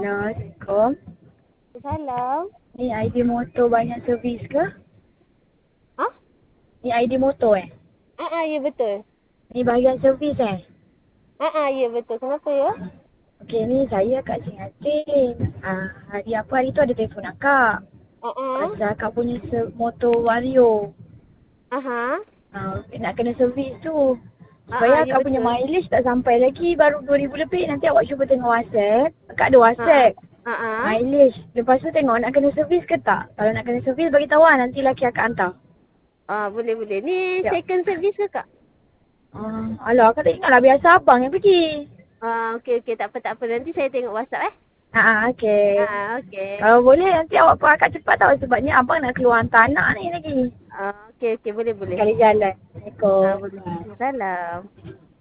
Hello, Assalamualaikum. Salam. Ni ID motor banyak servis ke? Ha? Ni ID motor Ya betul. Ni bahagian servis Ya betul. Kenapa ya? Okey, ni saya kat Singatin. Hari apa hari tu ada telefon akak. Pasal akak punya motor Vario. Aha. Nak kena servis tu. Supaya Ya akak punya betul. mileage tak sampai lagi. Baru 2,000 lebih. Nanti awak cuba tengok WhatsApp. Akak ada WhatsApp. Mileage. Lepas tu tengok nak kena servis ke tak. Kalau nak kena servis, bagi tahu lah. Nanti laki akak hantar. Boleh. Ni Siap. second service ke kak? Alah, akak tak ingat lah. Biasa abang yang pergi. Okey. Tak apa. Nanti saya tengok WhatsApp Okey. Okey. Kalau boleh nanti awak pun akak cepat tau. Sebabnya abang nak keluar hantar anak ni lagi. Okey. Boleh. Sekali jalan. Assalamualaikum. Boleh. Salam.